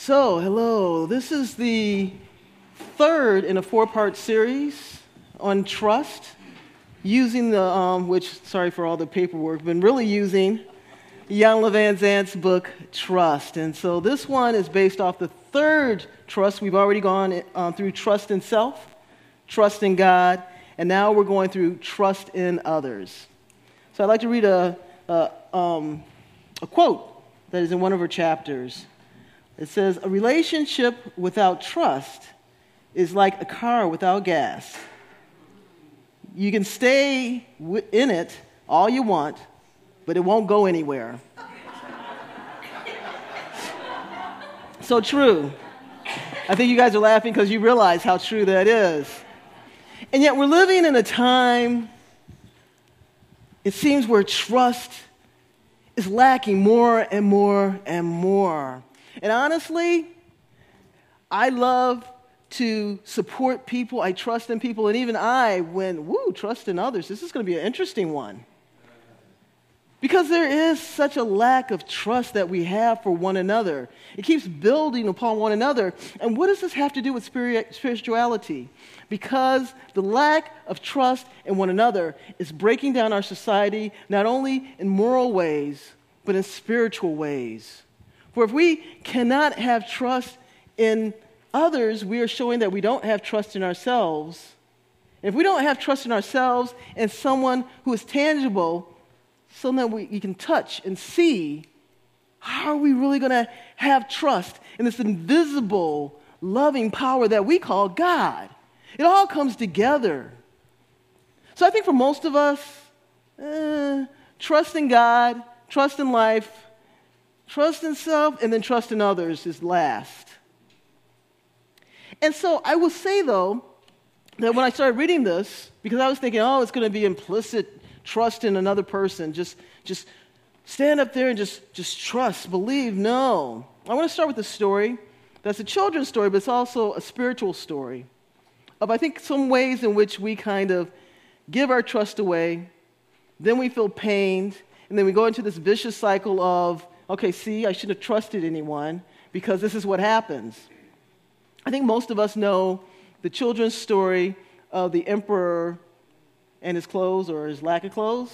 Hello. This is the third in a four-part series on trust, using sorry for all the paperwork, been really using Jan Van Zant's book, Trust. And so this one is based off the third trust. We've already gone through trust in self, trust in God, and now we're going through trust in others. So I'd like to read a quote that is in one of her chapters. It says, "A relationship without trust is like a car without gas. You can stay in it all you want, but it won't go anywhere." So true. I think you guys are laughing because you realize how true that is. And yet we're living in a time, it seems, where trust is lacking more and more and more. And honestly, I love to support people. I trust in people. And even trust in others. This is going to be an interesting one. Because there is such a lack of trust that we have for one another. It keeps building upon one another. And what does this have to do with spirituality? Because the lack of trust in one another is breaking down our society, not only in moral ways, but in spiritual ways. For if we cannot have trust in others, we are showing that we don't have trust in ourselves. If we don't have trust in ourselves and someone who is tangible, someone that you can touch and see, how are we really going to have trust in this invisible, loving power that we call God? It all comes together. So I think for most of us, trust in God, trust in life, trust in self, and then trust in others is last. And so I will say, though, that when I started reading this, because I was thinking, it's going to be implicit trust in another person, just stand up there and just trust, believe. No. I want to start with a story that's a children's story, but it's also a spiritual story of, I think, some ways in which we kind of give our trust away, then we feel pained, and then we go into this vicious cycle of, I shouldn't have trusted anyone because this is what happens. I think most of us know the children's story of the emperor and his clothes or his lack of clothes.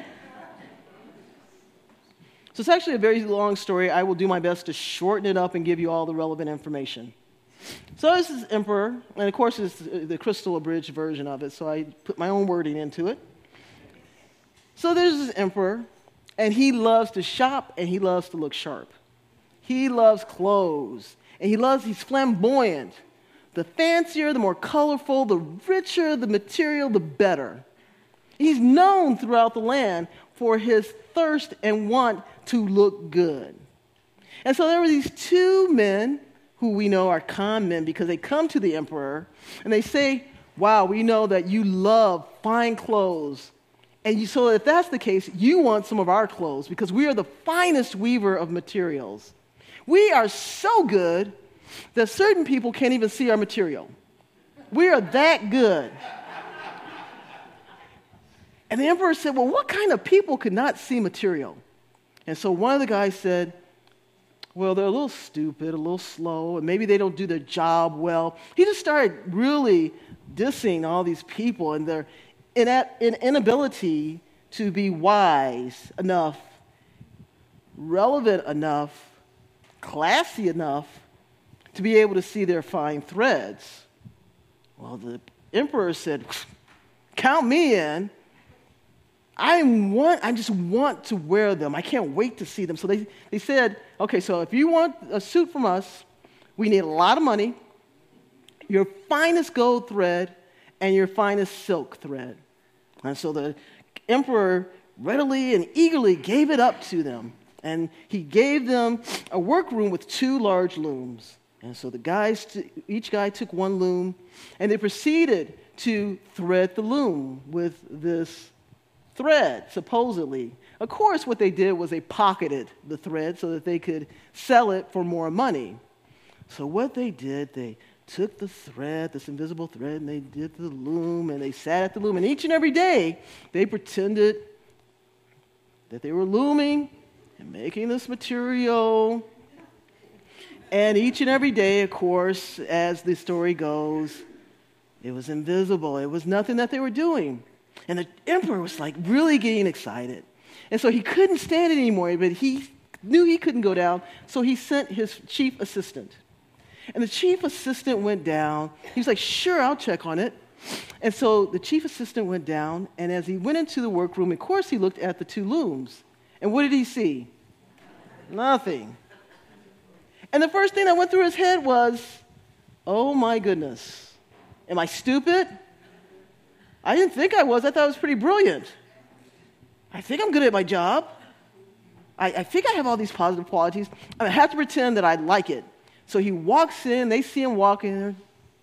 So it's actually a very long story. I will do my best to shorten it up and give you all the relevant information. So this is emperor, and of course it's the crystal abridged version of it, so I put my own wording into it. So there's this emperor, and he loves to shop, and he loves to look sharp. He loves clothes, and he's flamboyant. The fancier, the more colorful, the richer the material, the better. He's known throughout the land for his thirst and want to look good. And so there were these two men who we know are con men because they come to the emperor, and they say, "Wow, we know that you love fine clothes. And so if that's the case, you want some of our clothes because we are the finest weaver of materials. We are so good that certain people can't even see our material. We are that good." And the emperor said, "Well, what kind of people could not see material?" And so one of the guys said, "Well, they're a little stupid, a little slow, and maybe they don't do their job well." He just started really dissing all these people and their inability to be wise enough, relevant enough, classy enough to be able to see their fine threads. Well, the emperor said, "Count me in. I just want to wear them. I can't wait to see them." So they said, "Okay, so if you want a suit from us, we need a lot of money, your finest gold thread, and your finest silk thread." And so the emperor readily and eagerly gave it up to them. And he gave them a workroom with two large looms. And so each guy took one loom, and they proceeded to thread the loom with this thread, supposedly. Of course, what they did was they pocketed the thread so that they could sell it for more money. So what they did, they took the thread, this invisible thread, and they did the loom, and they sat at the loom. And each and every day, they pretended that they were looming and making this material. And each and every day, of course, as the story goes, it was invisible. It was nothing that they were doing. And the emperor was like really getting excited. And so he couldn't stand it anymore, but he knew he couldn't go down, so he sent his chief assistant. And the chief assistant went down. He was like, sure, I'll check on it. And so the chief assistant went down, and as he went into the workroom, of course, he looked at the two looms. And what did he see? Nothing. And the first thing that went through his head was, oh my goodness, am I stupid? I didn't think I was. I thought I was pretty brilliant. I think I'm good at my job. I think I have all these positive qualities. I have to pretend that I like it. So he walks in, they see him walking, and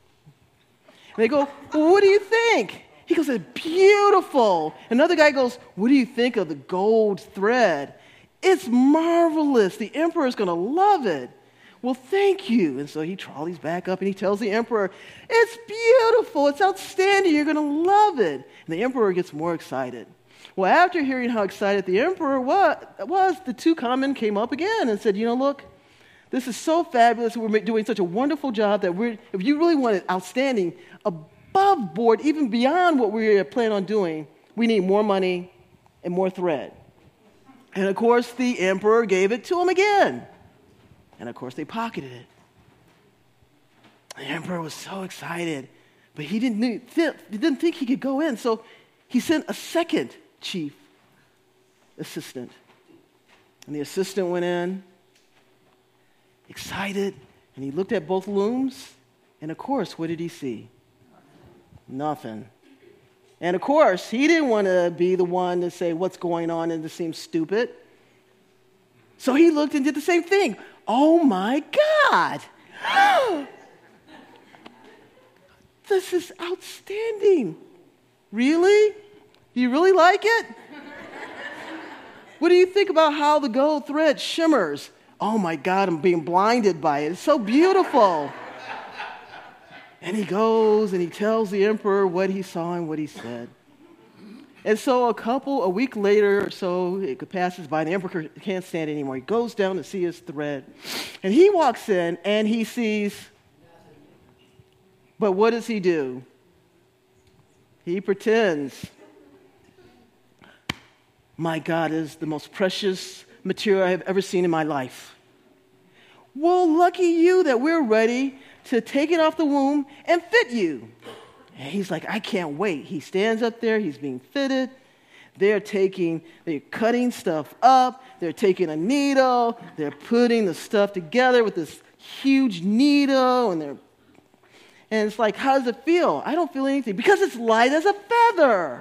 they go, well, what do you think? He goes, it's beautiful. Another guy goes, what do you think of the gold thread? It's marvelous. The emperor's going to love it. Well, thank you. And so he trolleys back up and he tells the emperor, it's beautiful. It's outstanding. You're going to love it. And the emperor gets more excited. Well, after hearing how excited the emperor was, the two conmen came up again and said, look, this is so fabulous. We're doing such a wonderful job that if you really want it outstanding, above board, even beyond what we plan on doing, we need more money and more thread. And of course, the emperor gave it to him again. And of course, they pocketed it. The emperor was so excited, but he didn't think he could go in. So he sent a second chief assistant. And the assistant went in, excited, and he looked at both looms. And of course, what did he see? Nothing. And of course, he didn't want to be the one to say what's going on and to seem stupid. So he looked and did the same thing. Oh my God! This is outstanding. Really? Do you really like it? What do you think about how the gold thread shimmers? Oh my God, I'm being blinded by it. It's so beautiful. And he goes and he tells the emperor what he saw and what he said. And so a week later or so, it passes by, and the emperor can't stand it anymore. He goes down to see his thread. And he walks in and he sees, but what does he do? He pretends. My God, it is the most precious material I have ever seen in my life. Well, lucky you that we're ready to take it off the womb and fit you. And he's like, I can't wait. He stands up there. He's being fitted. They're cutting stuff up. They're taking a needle. They're putting the stuff together with this huge needle. And it's like, how does it feel? I don't feel anything because it's light as a feather.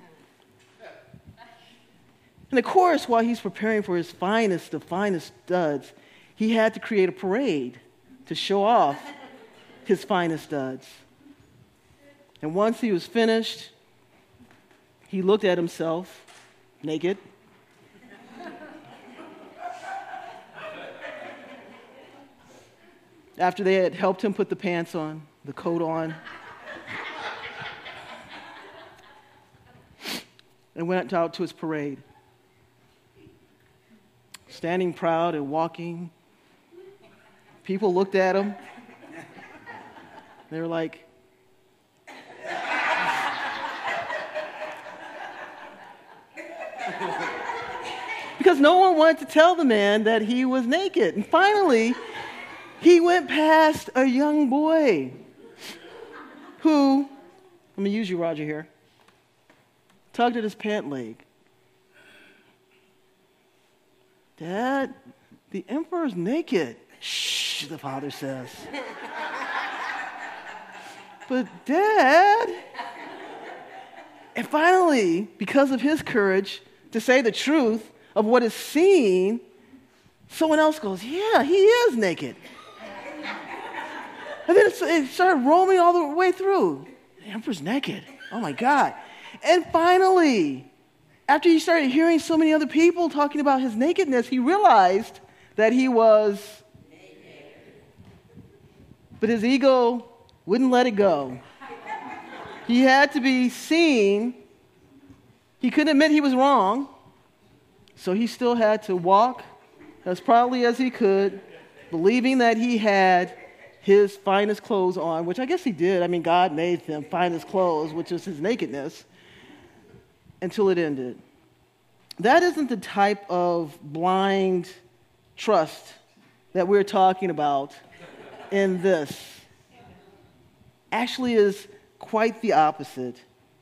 And of course, while he's preparing for his finest studs, he had to create a parade to show off his finest studs. And once he was finished, he looked at himself naked. After they had helped him put the pants on, the coat on, and went out to his parade. Standing proud and walking, people looked at him. They were like, because no one wanted to tell the man that he was naked. And finally, he went past a young boy who, I'm going to use you, Roger, here, tugged at his pant leg. Dad, the emperor's naked. Shh, the father says. But Dad, and finally, because of his courage to say the truth of what is seen, someone else goes, yeah, he is naked. And then it started roaming all the way through. The emperor's naked. Oh my God. And finally, after he started hearing so many other people talking about his nakedness, he realized that he was naked. But his ego wouldn't let it go. He had to be seen. He couldn't admit he was wrong, so he still had to walk as proudly as he could believing that he had his finest clothes on, which I guess he did. I mean, God made him finest clothes, which is his nakedness, until it ended. That isn't the type of blind trust that we're talking about in this. Actually is quite the opposite.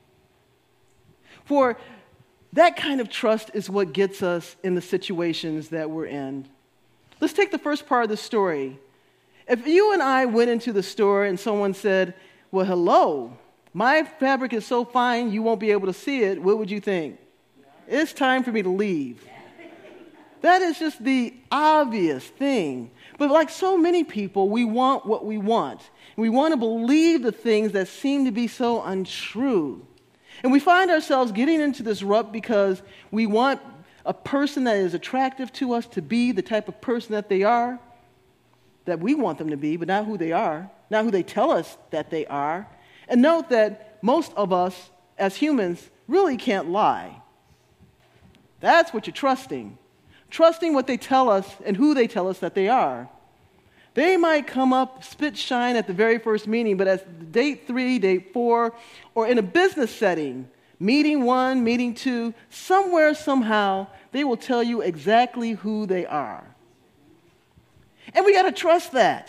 For that kind of trust is what gets us in the situations that we're in. Let's take the first part of the story. If you and I went into the store and someone said, well, hello, my fabric is so fine you won't be able to see it, what would you think? It's time for me to leave. That is just the obvious thing. But like so many people, we want what we want. We want to believe the things that seem to be so untrue. And we find ourselves getting into this rut because we want a person that is attractive to us to be the type of person that they are, that we want them to be, but not who they are, not who they tell us that they are. And note that most of us as humans really can't lie. That's what you're trusting. Trusting what they tell us and who they tell us that they are. They might come up, spit shine at the very first meeting, but at date 3, date 4, or in a business setting, meeting 1, meeting 2, somewhere, somehow, they will tell you exactly who they are. And we got to trust that.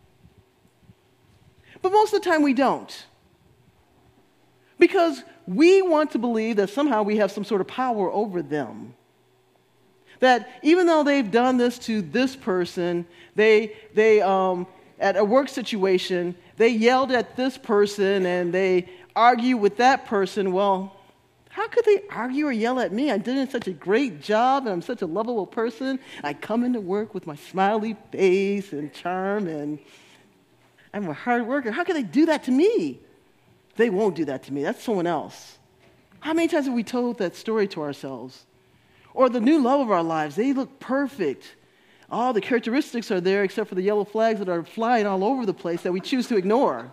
But most of the time we don't. Because we want to believe that somehow we have some sort of power over them. That even though they've done this to this person, they at a work situation, they yelled at this person and they argue with that person. Well, how could they argue or yell at me? I'm doing such a great job and I'm such a lovable person. I come into work with my smiley face and charm and I'm a hard worker. How could they do that to me? They won't do that to me. That's someone else. How many times have we told that story to ourselves? Or the new love of our lives, they look perfect. All the characteristics are there except for the yellow flags that are flying all over the place that we choose to ignore.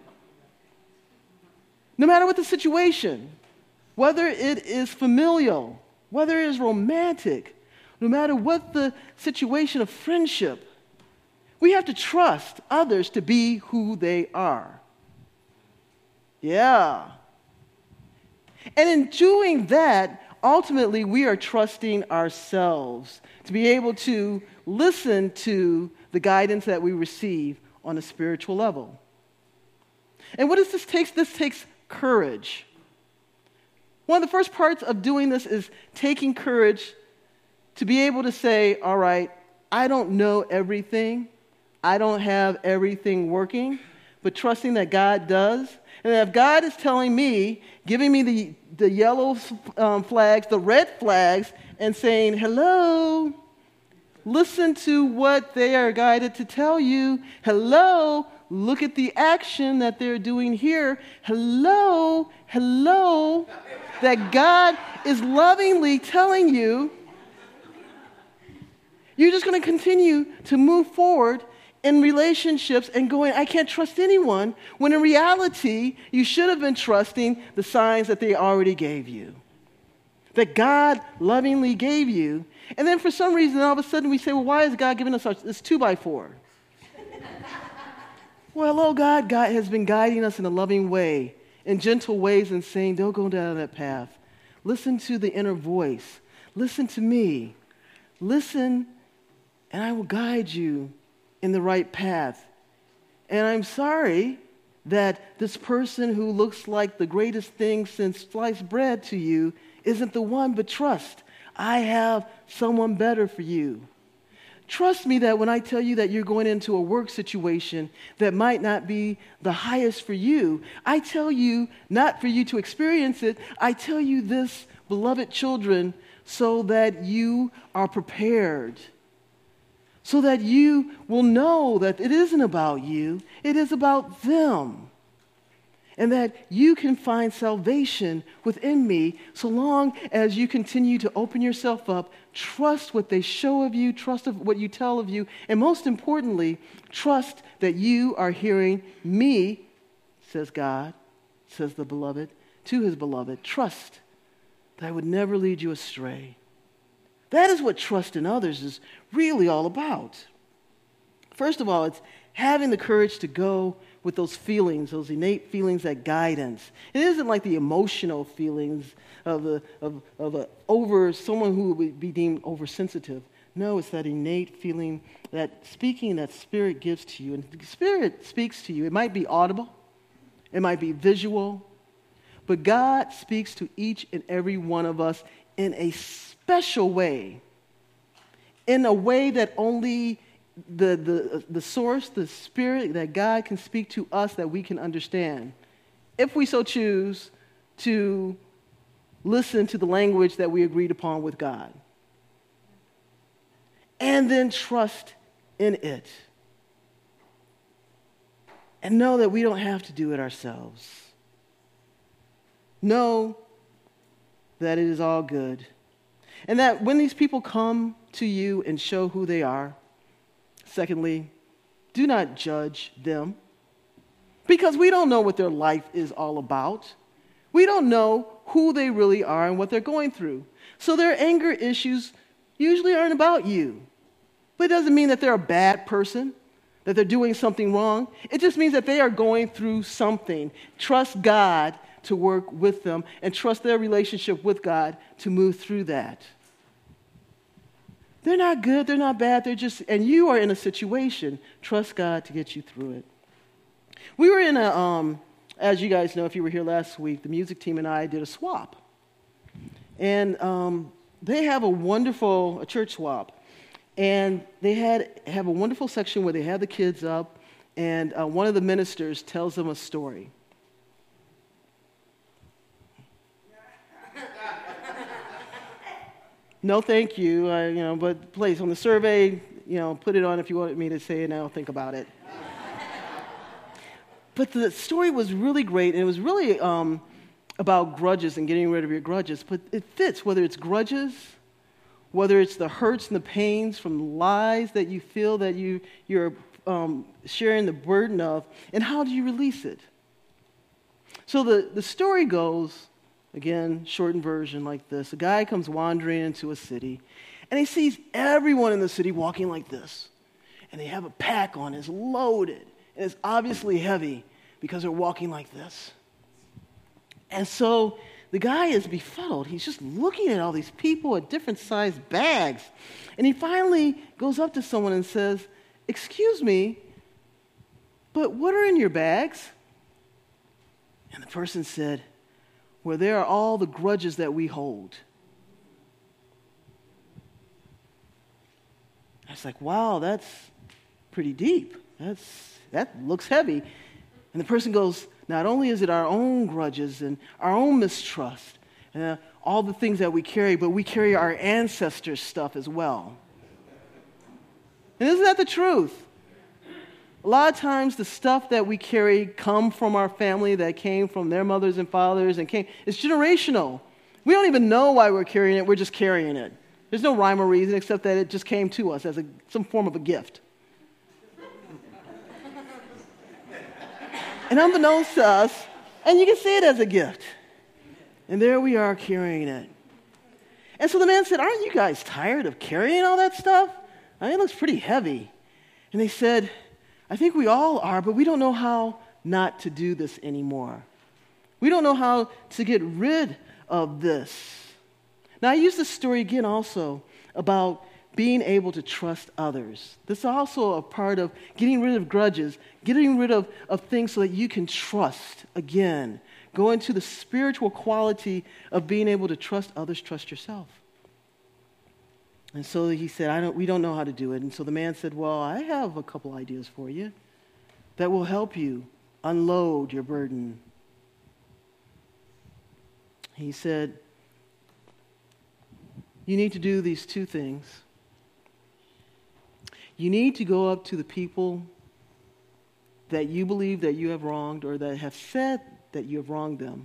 No matter what the situation, whether it is familial, whether it is romantic, no matter what the situation of friendship, we have to trust others to be who they are. Yeah. And in doing that, ultimately, we are trusting ourselves to be able to listen to the guidance that we receive on a spiritual level. And what does this take? This takes courage. One of the first parts of doing this is taking courage to be able to say, all right, I don't know everything. I don't have everything working, but trusting that God does. And if God is telling me, giving me the yellow flags, the red flags, and saying, hello, listen to what they are guided to tell you. Hello, look at the action that they're doing here. Hello, that God is lovingly telling you, you're just going to continue to move forward in relationships and going, I can't trust anyone, when in reality, you should have been trusting the signs that they already gave you, that God lovingly gave you. And then for some reason, all of a sudden we say, well, why is God giving us this 2x4? Well, oh, God has been guiding us in a loving way, in gentle ways, and saying, don't go down that path. Listen to the inner voice. Listen to me. Listen, and I will guide you in the right path. And I'm sorry that this person who looks like the greatest thing since sliced bread to you isn't the one, but trust. I have someone better for you. Trust me that when I tell you that you're going into a work situation that might not be the highest for you, I tell you not for you to experience it. I tell you this, beloved children, so that you are prepared. So that you will know that it isn't about you, it is about them. And that you can find salvation within me so long as you continue to open yourself up, trust what they show of you, trust what you tell of you, and most importantly, trust that you are hearing me, says God, says the beloved, to his beloved. Trust that I would never lead you astray. That is what trust in others is really all about. First of all, it's having the courage to go with those feelings, those innate feelings, that guidance. It isn't like the emotional feelings of someone who would be deemed oversensitive. No, it's that innate feeling, that speaking that Spirit gives to you. And the Spirit speaks to you. It might be audible. It might be visual. But God speaks to each and every one of us in a special way. In a way that only the source, the Spirit, that God can speak to us, that we can understand. If we so choose to listen to the language that we agreed upon with God. And then trust in it. And know that we don't have to do it ourselves. Know that it is all good. And that when these people come to you and show who they are, secondly, do not judge them. Because we don't know what their life is all about. We don't know who they really are and what they're going through. So their anger issues usually aren't about you. But it doesn't mean that they're a bad person, that they're doing something wrong. It just means that they are going through something. Trust God to work with them and trust their relationship with God to move through that. They're not good, they're not bad, and you are in a situation. Trust God to get you through it. We were in as you guys know, if you were here last week, the music team and I did a swap. And they have a church swap. And they have a wonderful section where they have the kids up, and one of the ministers tells them a story. No, thank you. But please, on the survey, put it on if you want me to say it, and I'll think about it. But the story was really great, and it was really about grudges and getting rid of your grudges. But it fits, whether it's grudges, whether it's the hurts and the pains from lies that you feel that you're sharing the burden of, and how do you release it? So the story goes, again, shortened version like this. A guy comes wandering into a city, and he sees everyone in the city walking like this. And they have a pack on, it's loaded, and it's obviously heavy because they're walking like this. And so the guy is befuddled. He's just looking at all these people at different sized bags. And he finally goes up to someone and says, "Excuse me, but what are in your bags?" And the person said, "Well, there are all the grudges that we hold." I was like, wow, that's pretty deep. That looks heavy. And the person goes, not only is it our own grudges and our own mistrust, and all the things that we carry, but we carry our ancestors' stuff as well. And isn't that the truth? A lot of times the stuff that we carry come from our family, that came from their mothers and fathers, it's generational. We don't even know why we're carrying it, we're just carrying it. There's no rhyme or reason except that it just came to us as some form of a gift. And unbeknownst to us, and you can see it as a gift. And there we are carrying it. And so the man said, "Aren't you guys tired of carrying all that stuff? I mean, it looks pretty heavy." And they said, "I think we all are, but we don't know how not to do this anymore. We don't know how to get rid of this." Now, I use this story again also about being able to trust others. This is also a part of getting rid of grudges, getting rid of things so that you can trust again. Go into the spiritual quality of being able to trust others, trust yourself. And so he said, we don't know how to do it. And so the man said, "Well, I have a couple ideas for you that will help you unload your burden." He said, "You need to do these two things. You need to go up to the people that you believe that you have wronged or that have said that you have wronged them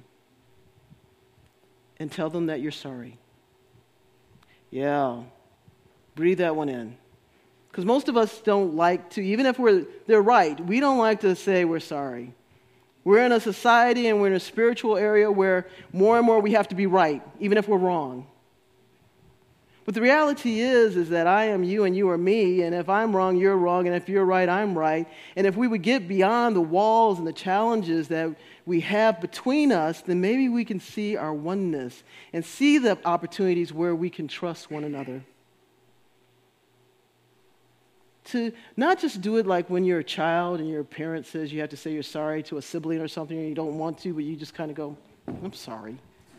and tell them that you're sorry." Yeah, breathe that one in. Because most of us don't like to, even if they're right, we don't like to say we're sorry. We're in a society and we're in a spiritual area where more and more we have to be right, even if we're wrong. But the reality is that I am you and you are me, and if I'm wrong, you're wrong, and if you're right, I'm right. And if we would get beyond the walls and the challenges that we have between us, then maybe we can see our oneness and see the opportunities where we can trust one another. To not just do it like when you're a child and your parent says you have to say you're sorry to a sibling or something and you don't want to, but you just kind of go, I'm sorry.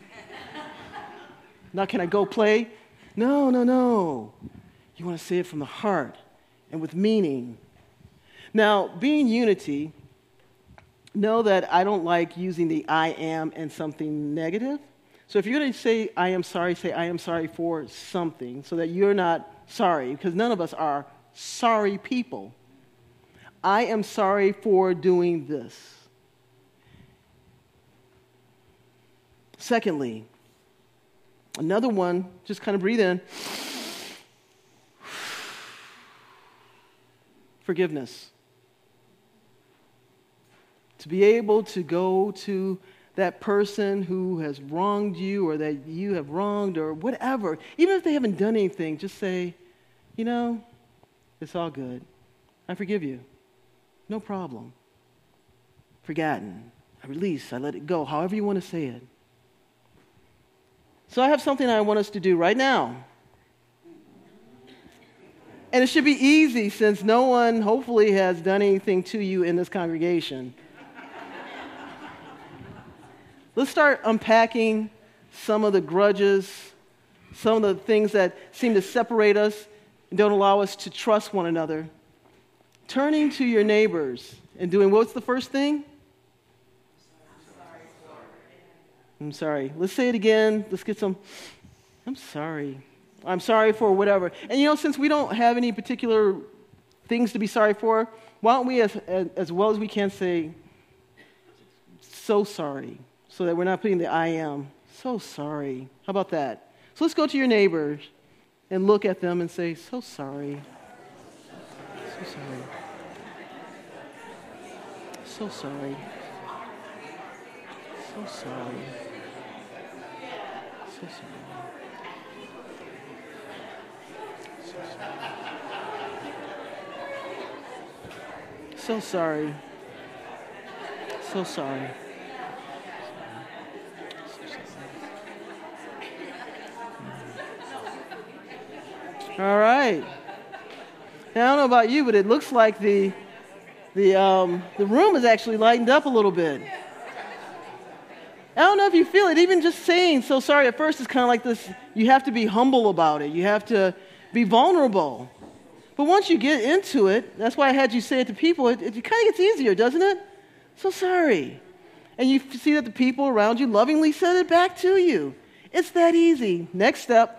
Now can I go play? No. You want to say it from the heart and with meaning. Now, being unity, know that I don't like using the I am and something negative. So if you're going to say I am sorry, say I am sorry for something so that you're not sorry, because none of us are sorry people. I am sorry for doing this. Secondly, another one, just kind of breathe in. Forgiveness. To be able to go to that person who has wronged you or that you have wronged or whatever, even if they haven't done anything, just say, it's all good. I forgive you. No problem. Forgotten. I release. I let it go. However you want to say it. So I have something I want us to do right now. And it should be easy since no one, hopefully, has done anything to you in this congregation. Let's start unpacking some of the grudges, some of the things that seem to separate us and don't allow us to trust one another. Turning to your neighbors and doing, what's the first thing? I'm sorry. Let's say it again. Let's get some, I'm sorry. I'm sorry for whatever. And since we don't have any particular things to be sorry for, why don't we, as well as we can, say, so sorry, so that we're not putting the I am. So sorry. How about that? So let's go to your neighbors and look at them and say, so sorry. So sorry. So sorry. So sorry. So sorry. So sorry. So sorry. All right. Now, I don't know about you, but it looks like the room is actually lightened up a little bit. I don't know if you feel it. Even just saying so sorry at first is kind of like this. You have to be humble about it. You have to be vulnerable. But once you get into it, that's why I had you say it to people, it kind of gets easier, doesn't it? So sorry. And you see that the people around you lovingly said it back to you. It's that easy. Next step.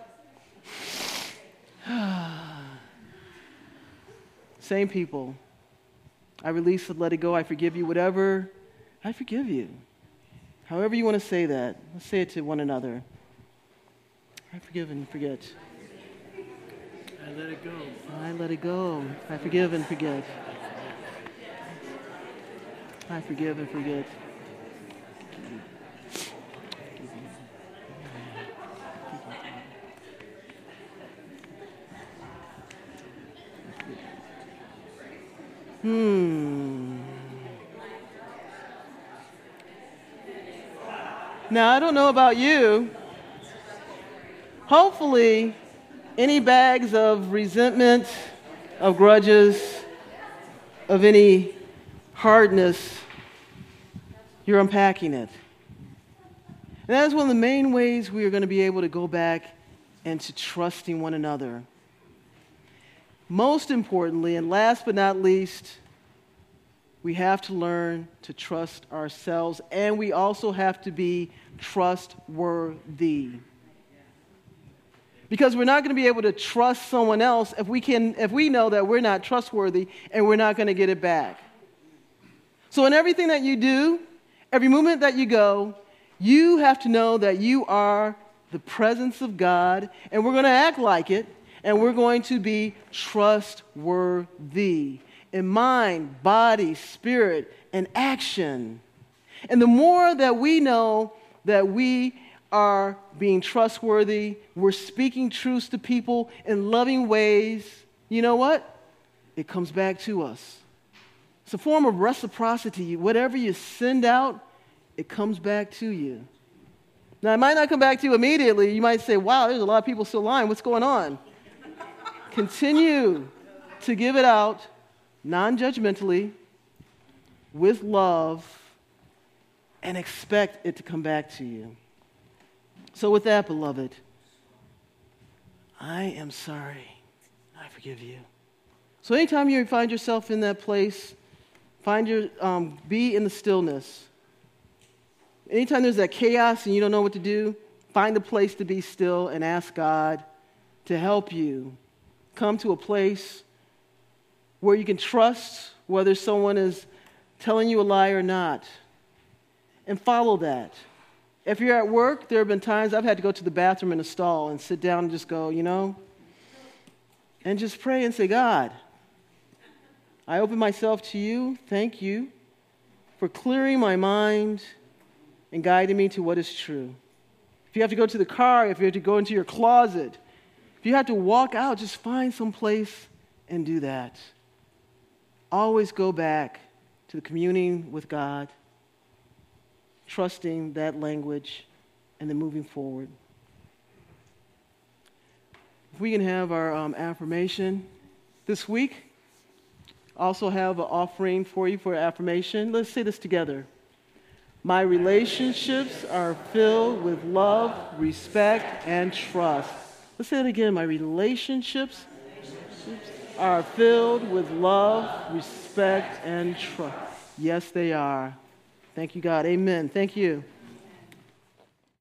Same people. I release it, let it go, I forgive you, whatever. I forgive you. However you want to say that, let's say it to one another. I forgive and forget. I let it go. I let it go. I forgive and forget. I forgive and forget. Now, I don't know about you. Hopefully, any bags of resentment, of grudges, of any hardness, you're unpacking it. And that is one of the main ways we are going to be able to go back into trusting one another. Most importantly, and last but not least, we have to learn to trust ourselves, and we also have to be trustworthy. Because we're not going to be able to trust someone else if we know that we're not trustworthy and we're not going to get it back. So in everything that you do, every movement that you go, you have to know that you are the presence of God, and we're going to act like it, and we're going to be trustworthy in mind, body, spirit, and action. And the more that we know that we are being trustworthy, we're speaking truths to people in loving ways, you know what? It comes back to us. It's a form of reciprocity. Whatever you send out, it comes back to you. Now, it might not come back to you immediately. You might say, wow, there's a lot of people still lying. What's going on? Continue to give it out non-judgmentally, with love, and expect it to come back to you. So with that, beloved, I am sorry. I forgive you. So anytime you find yourself in that place, be in the stillness. Anytime there's that chaos and you don't know what to do, find a place to be still and ask God to help you come to a place where you can trust whether someone is telling you a lie or not, and follow that. If you're at work, there have been times I've had to go to the bathroom in a stall and sit down and just go, and just pray and say, God, I open myself to you. Thank you for clearing my mind and guiding me to what is true. If you have to go to the car, if you have to go into your closet, if you have to walk out, just find some place and do that. Always go back to the communing with God, trusting that language, and then moving forward. If we can have our affirmation this week, also have an offering for you for affirmation. Let's say this together. My relationships are filled with love, respect, and trust. Let's say it again. My relationships are filled with love, respect, and trust. Yes, they are. Thank you, God. Amen. Thank you.